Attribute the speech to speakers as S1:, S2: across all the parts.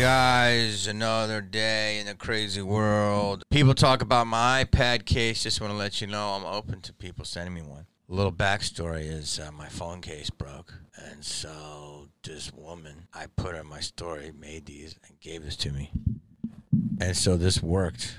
S1: Guys, another day in the crazy world. People talk about my iPad case. Just want to let you know I'm open to people sending me one. A little backstory is my phone case broke. And so this woman, I put her in my story, made these and gave this to me. And so this worked.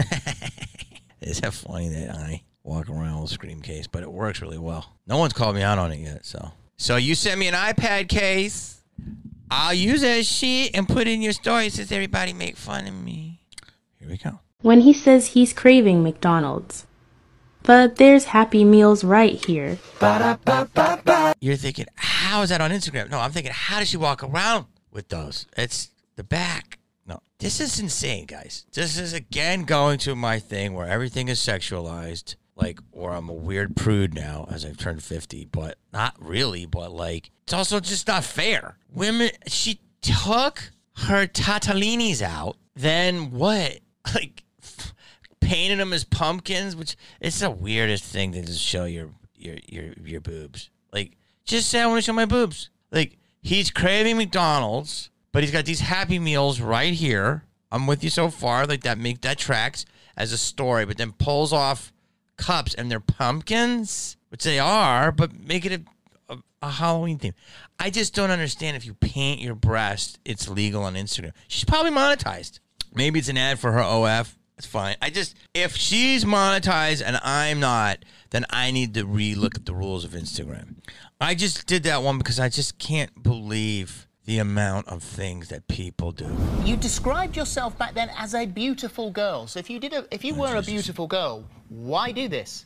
S1: Is that funny that I walk around with a Scream case? But it works really well. No one's called me out on it yet. So you sent me an iPad case. I'll use that shit and put it in your story since everybody make fun of me. Here we go.
S2: When he says he's craving McDonald's. But there's Happy Meals right here.
S1: You're thinking, how is that on Instagram? No, I'm thinking, how does she walk around with those? It's the back. No, this is insane, guys. This is, again, going to my thing where everything is sexualized. Like, or I'm a weird prude now as I've turned 50, but not really, but like, it's also just not fair. Women, she took her tatalinis out, then what? Like, painted them as pumpkins, which it's the weirdest thing to just show your boobs. Like, just say I want to show my boobs. Like, he's craving McDonald's, but he's got these Happy Meals right here. I'm with you so far. Like, that tracks as a story, but then pulls off cups and they're pumpkins, which they are, but make it a Halloween theme. I just don't understand. If you paint your breast, it's legal on Instagram. She's probably monetized. Maybe it's an ad for her OF. It's fine. If she's monetized and I'm not, then I need to relook at the rules of Instagram. I just did that one because I just can't believe the amount of things that people do.
S3: You described yourself back then as a beautiful girl. So if you were a beautiful girl, why do this?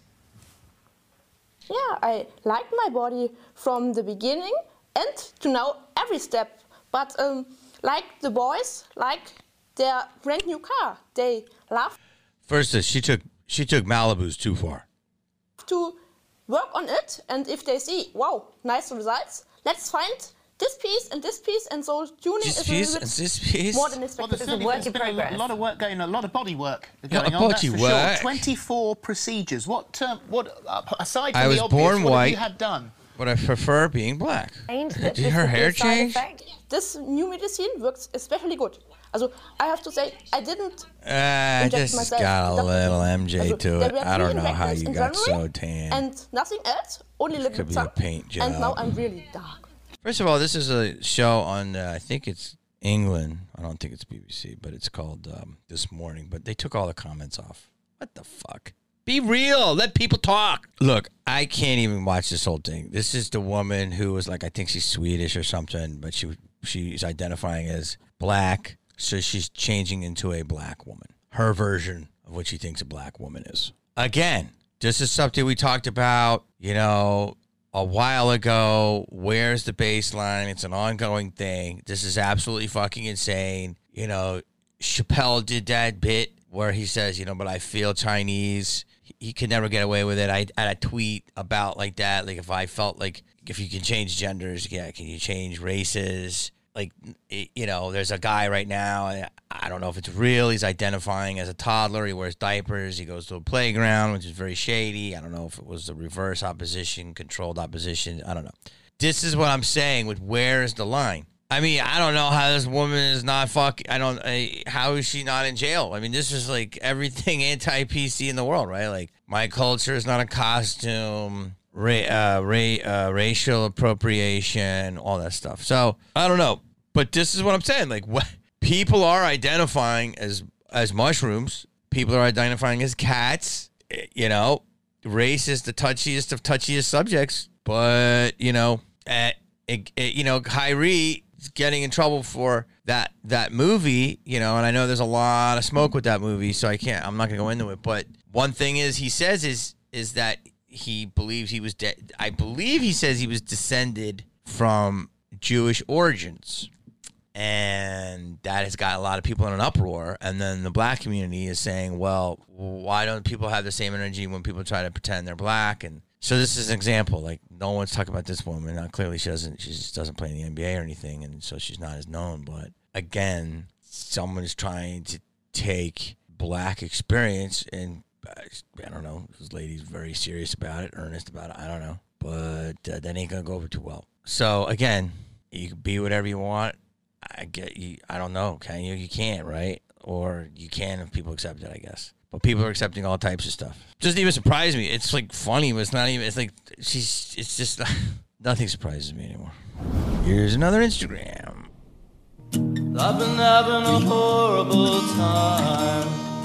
S4: Yeah, I liked my body from the beginning and to now every step. But like the boys, like their brand new car, they love.
S1: First, she took Malibu's too far.
S4: To work on it, and if they see, wow, nice results, let's find this piece, and so tuning is a little bit more than expected.
S3: Well, there's work in progress. A lot of work going on, a lot of body work going on.
S1: Body work.
S3: Sure. 24 procedures. What aside from
S1: I was
S3: the obvious,
S1: born
S3: what
S1: white,
S3: have you had done?
S1: But I prefer being black. Did her hair change?
S4: This new medicine works especially good. Also, I have to say, I didn't inject
S1: this
S4: myself.
S1: got a little MJ to it.
S4: There were
S1: I don't know
S4: 3
S1: how you got
S4: injections in
S1: so
S4: January
S1: tan.
S4: And nothing else, only a little
S1: Could
S4: bit
S1: be a
S4: sun.
S1: paint job.
S4: And now I'm really dark.
S1: First of all, this is a show on, I think it's England. I don't think it's BBC, but it's called This Morning. But they took all the comments off. What the fuck? Be real. Let people talk. Look, I can't even watch this whole thing. This is the woman who was like, I think she's Swedish or something, but she's identifying as black, so she's changing into a black woman. Her version of what she thinks a black woman is. Again, this is something we talked about, a while ago. Where's the baseline? It's an ongoing thing. This is absolutely fucking insane. Chappelle did that bit where he says, but I feel Chinese. He could never get away with it. I had a tweet about like that. Like, if I felt like, if you can change genders, can you change races? Like, there's a guy right now, I don't know if it's real. He's identifying as a toddler. He wears diapers. He goes to a playground, which is very shady. I don't know if it was the reverse opposition, controlled opposition. I don't know. This is what I'm saying with where's the line. I mean, I don't know how this woman is not how is she not in jail? I mean, this is like everything anti-PC in the world, right? Like, my culture is not a costume, racial appropriation, all that stuff. So, I don't know. But this is what I'm saying. Like, what people are identifying as mushrooms. People are identifying as cats. Race is the touchiest of touchiest subjects. But, Kyrie getting in trouble for that movie, and I know there's a lot of smoke with that movie, so I'm not gonna go into it. But one thing he says is that he believes he was I believe he says he was descended from Jewish origins, and that has got a lot of people in an uproar. And then the black community is saying, well, why don't people have the same energy when people try to pretend they're black? And so this is an example. Like, no one's talking about this woman. Now, clearly she just doesn't play in the NBA or anything, and so she's not as known. But again, someone is trying to take black experience, and I don't know, this lady's very serious about it, earnest about it. I don't know, but that ain't gonna go over too well. So again, you can be whatever you want. I get you. I don't know. Can you? You can't, right? Or you can if people accept it, I guess. But people are accepting all types of stuff. Doesn't even surprise me. It's like funny, but it's not even. It's like it's just nothing surprises me anymore. Here's another Instagram.
S5: I've been having a horrible time.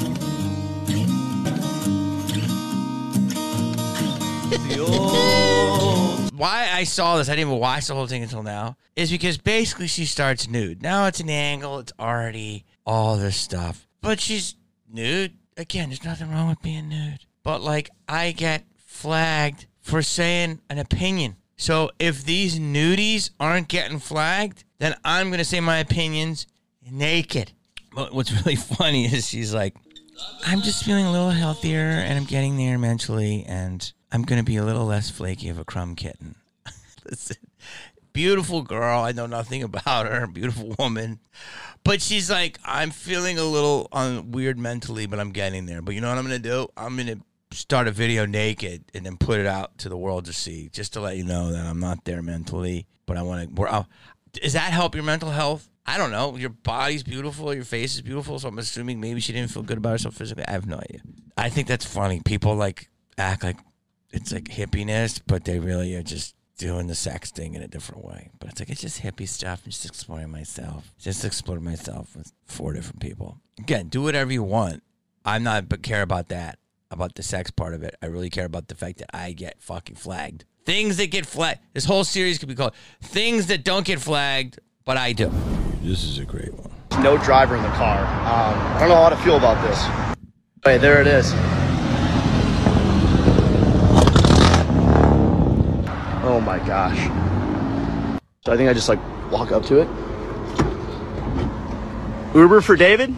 S1: Why I saw this, I didn't even watch the whole thing until now, is because basically she starts nude. Now it's an angle, it's already all this stuff. But she's nude. Again, there's nothing wrong with being nude. But, like, I get flagged for saying an opinion. So if these nudies aren't getting flagged, then I'm going to say my opinions naked. But what's really funny is she's like, I'm just feeling a little healthier, and I'm getting there mentally, and I'm going to be a little less flaky of a crumb kitten. Listen, beautiful girl. I know nothing about her. Beautiful woman. But she's like, I'm feeling a little weird mentally, but I'm getting there. But you know what I'm going to do? I'm going to start a video naked and then put it out to the world to see, just to let you know that I'm not there mentally. But I want to. Does that help your mental health? I don't know. Your body's beautiful. Your face is beautiful. So I'm assuming maybe she didn't feel good about herself physically. I have no idea. I think that's funny. People like act like it's like hippiness, but they really are just doing the sex thing in a different way. But it's like, it's just hippie stuff. I'm just exploring myself. Just exploring myself with 4 different people. Again, do whatever you want. I'm not but care about that, about the sex part of it. I really care about the fact that I get fucking flagged. Things that get flagged. This whole series could be called Things That Don't Get Flagged, But I Do. This is a great one.
S6: No driver in the car. I don't know how to feel about this. Hey, there it is. Oh my gosh. So I think I just like walk up to it. Uber for David?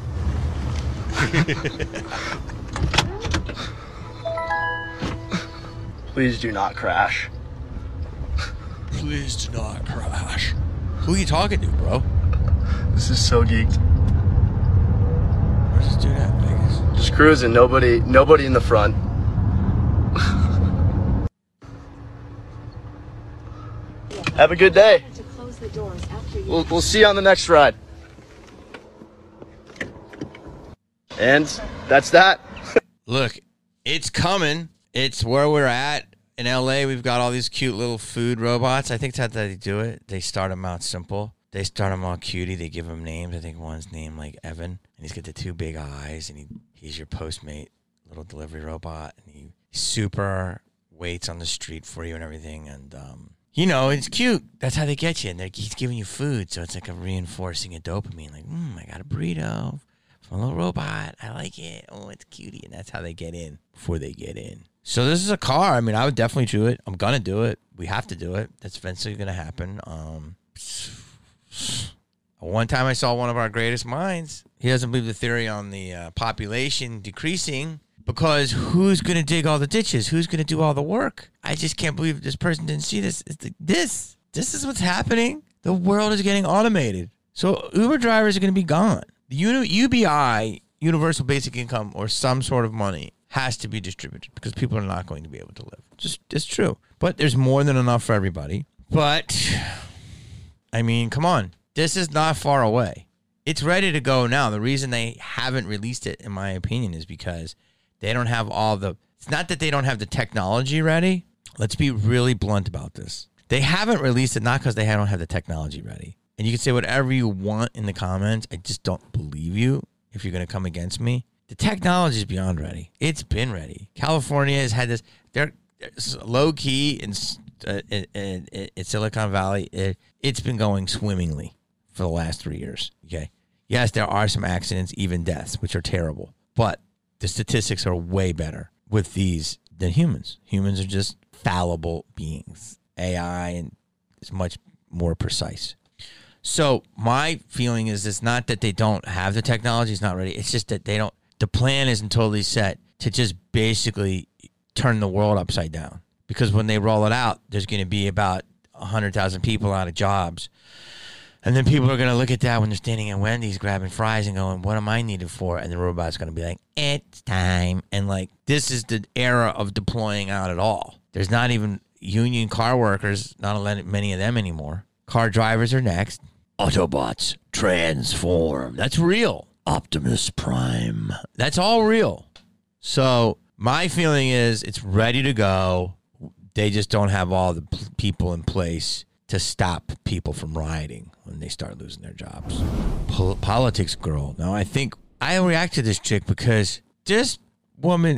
S6: Please do not crash.
S1: Please do not crash. Who are you talking to, bro?
S6: This is so geeked.
S1: Where's this dude at, Vegas?
S6: Just cruising, nobody in the front. Have a good day. We'll see you on the next ride. And that's that.
S1: Look, it's coming. It's where we're at. In LA, we've got all these cute little food robots. I think that's how they do it. They start them out simple. They start them all cutie. They give them names. I think one's named like Evan, and he's got the 2 big eyes, and he's your Postmate little delivery robot, and he super waits on the street for you and everything. And you know, it's cute. That's how they get you. And he's giving you food, so it's like a reinforcing a dopamine. Like, I got a burrito from a little robot. I like it. Oh, it's cutie. And that's how they get in before they get in. So this is a car. I mean, I would definitely do it. I'm going to do it. We have to do it. That's eventually going to happen. One time I saw one of our greatest minds. He doesn't believe the theory on the population decreasing because who's going to dig all the ditches? Who's going to do all the work? I just can't believe this person didn't see this. This is what's happening. The world is getting automated. So Uber drivers are going to be gone. The UBI, Universal Basic Income, or some sort of money has to be distributed because people are not going to be able to live. It's true. But there's more than enough for everybody. But, I mean, come on. This is not far away. It's ready to go now. The reason they haven't released it, in my opinion, is because they don't have all the... It's not that they don't have the technology ready. Let's be really blunt about this. They haven't released it not because they don't have the technology ready. And you can say whatever you want in the comments. I just don't believe you if you're going to come against me. The technology is beyond ready. It's been ready. California has had this. They're low key in Silicon Valley. It's been going swimmingly for the last 3 years. Okay. Yes, there are some accidents, even deaths, which are terrible. But the statistics are way better with these than humans. Humans are just fallible beings. AI is much more precise. So my feeling is it's not that they don't have the technology. It's not ready. It's just that they don't. The plan isn't totally set to just basically turn the world upside down. Because when they roll it out, there's going to be about 100,000 people out of jobs. And then people are going to look at that when they're standing at Wendy's grabbing fries and going, what am I needed for? And the robot's going to be like, it's time. And like, this is the era of deploying out at all. There's not even union car workers, not many of them anymore. Car drivers are next. Autobots transform. That's real. Optimus Prime. That's all real. So my feeling is it's ready to go. They just don't have all the people in place to stop people from rioting when they start losing their jobs. Politics girl. Now, I think I react to this chick because this woman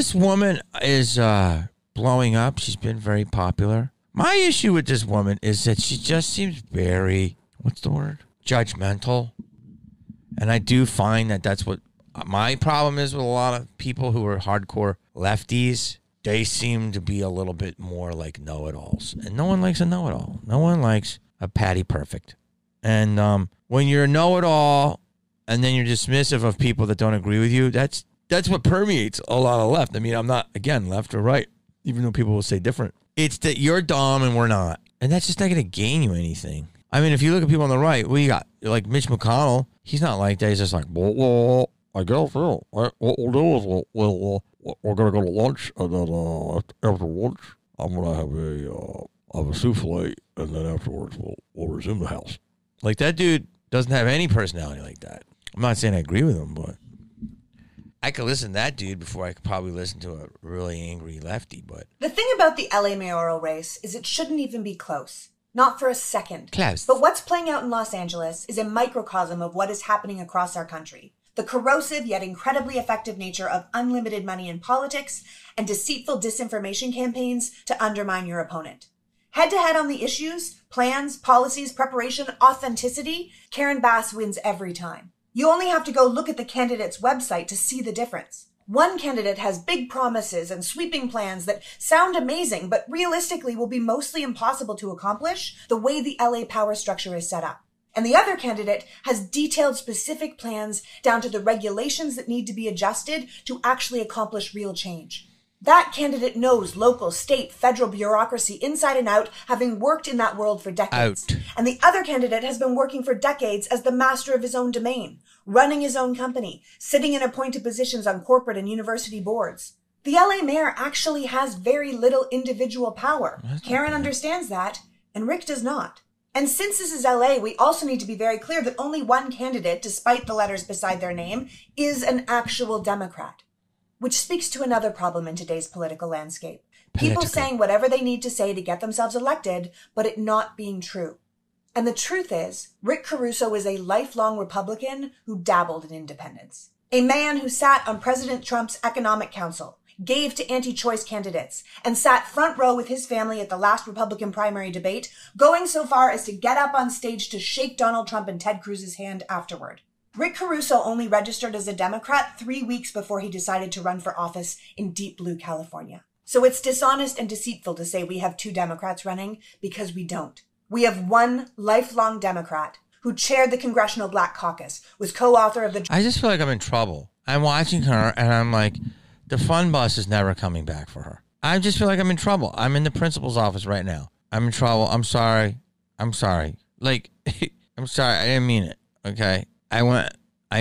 S1: is blowing up. She's been very popular. My issue with this woman is that she just seems very, what's the word? Judgmental. And I do find that that's what my problem is with a lot of people who are hardcore lefties. They seem to be a little bit more like know-it-alls. And no one likes a know-it-all. No one likes a Patty Perfect. And when you're a know-it-all and then you're dismissive of people that don't agree with you, that's what permeates a lot of left. I mean, I'm not, again, left or right, even though people will say different. It's that you're dumb and we're not. And that's just not going to gain you anything. I mean, if you look at people on the right, what you got? Like Mitch McConnell, he's not like that. He's just like, well, I guess what we'll do is we're going to go to lunch, and then after lunch, I'm going to have a souffle, and then afterwards we'll resume the house. Like, that dude doesn't have any personality like that. I'm not saying I agree with him, but I could listen to that dude before I could probably listen to a really angry lefty. But
S7: the thing about the LA mayoral race is it shouldn't even be close. Not for a second.
S1: Close.
S7: But what's playing out in Los Angeles is a microcosm of what is happening across our country. The corrosive yet incredibly effective nature of unlimited money in politics and deceitful disinformation campaigns to undermine your opponent. Head-to-head on the issues, plans, policies, preparation, authenticity, Karen Bass wins every time. You only have to go look at the candidate's website to see the difference. One candidate has big promises and sweeping plans that sound amazing, but realistically will be mostly impossible to accomplish the way the LA power structure is set up. And the other candidate has detailed specific plans down to the regulations that need to be adjusted to actually accomplish real change. That candidate knows local, state, federal bureaucracy inside and out, having worked in that world for decades. And the other candidate has been working for decades as the master of his own domain, running his own company, sitting in appointed positions on corporate and university boards. The LA mayor actually has very little individual power. Karen understands that, and Rick does not. And since this is LA, we also need to be very clear that only one candidate, despite the letters beside their name, is an actual Democrat. Which speaks to another problem in today's political landscape. People saying whatever they need to say to get themselves elected, but it not being true. And the truth is, Rick Caruso is a lifelong Republican who dabbled in independence. A man who sat on President Trump's Economic Council, gave to anti-choice candidates, and sat front row with his family at the last Republican primary debate, going so far as to get up on stage to shake Donald Trump and Ted Cruz's hand afterward. Rick Caruso only registered as a Democrat 3 weeks before he decided to run for office in deep blue California. So it's dishonest and deceitful to say we have two Democrats running, because we don't. We have one lifelong Democrat who chaired the Congressional Black Caucus, was co-author of the...
S1: I just feel like I'm in trouble. I'm watching her and I'm like, the fun bus is never coming back for her. I just feel like I'm in trouble. I'm in the principal's office right now. I'm in trouble. I'm sorry. Like, I'm sorry. I didn't mean it. Okay. I went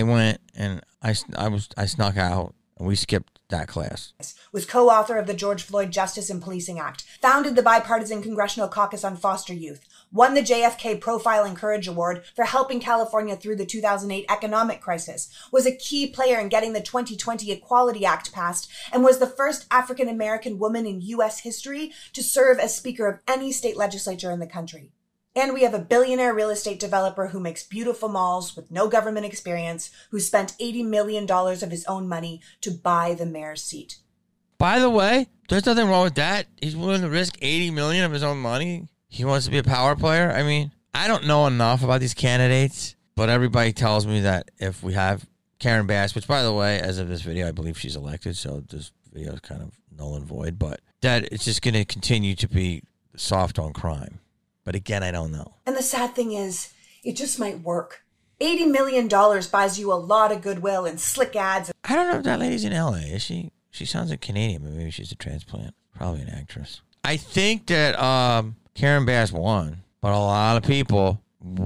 S1: and I snuck out and we skipped that class.
S7: Was co-author of the George Floyd Justice and Policing Act, founded the Bipartisan Congressional Caucus on Foster Youth, won the JFK Profile and Courage Award for helping California through the 2008 economic crisis, was a key player in getting the 2020 Equality Act passed, and was the first African-American woman in U.S. history to serve as Speaker of any state legislature in the country. And we have a billionaire real estate developer who makes beautiful malls with no government experience, who spent $80 million of his own money to buy the mayor's seat.
S1: By the way, there's nothing wrong with that. He's willing to risk $80 million of his own money. He wants to be a power player. I mean, I don't know enough about these candidates, but everybody tells me that if we have Karen Bass, which, by the way, as of this video, I believe she's elected, so this video is kind of null and void, but that it's just going to continue to be soft on crime. But again, I don't know.
S7: And the sad thing is, it just might work. $80 million buys you a lot of goodwill and slick ads.
S1: I don't know if that lady's in LA. Is she? She sounds like Canadian, but maybe she's a transplant. Probably an actress. I think that Karen Bass won, but a lot of people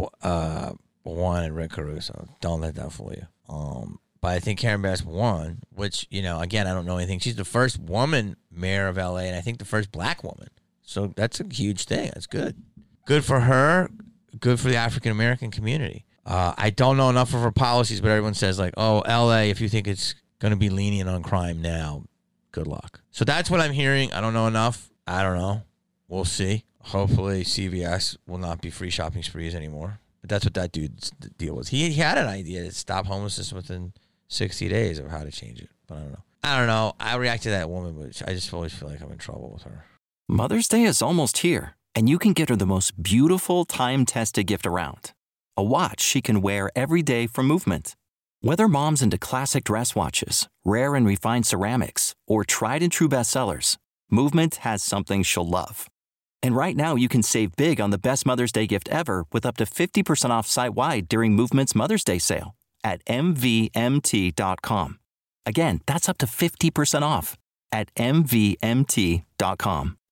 S1: wanted Rick Caruso. Don't let that fool you. But I think Karen Bass won, which, you know, again, I don't know anything. She's the first woman mayor of LA, and I think the first black woman. So that's a huge thing. That's good. Good for her. good for the African American community. I don't know enough of her policies, but everyone says like, oh, LA, if you think it's going to be lenient on crime now, good luck. So that's what I'm hearing. I don't know enough. I don't know. We'll see. Hopefully CVS will not be free shopping sprees anymore. But that's what that dude's deal was. He had an idea to stop homelessness within 60 days of how to change it. But I don't know. I react to that woman, but I just always feel like I'm in trouble with her.
S8: Mother's Day is almost here, and you can get her the most beautiful time-tested gift around. A watch she can wear every day from Movement. Whether mom's into classic dress watches, rare and refined ceramics, or tried and true bestsellers, Movement has something she'll love. And right now you can save big on the best Mother's Day gift ever with up to 50% off site-wide during Movement's Mother's Day sale at MVMT.com. Again, that's up to 50% off at MVMT.com.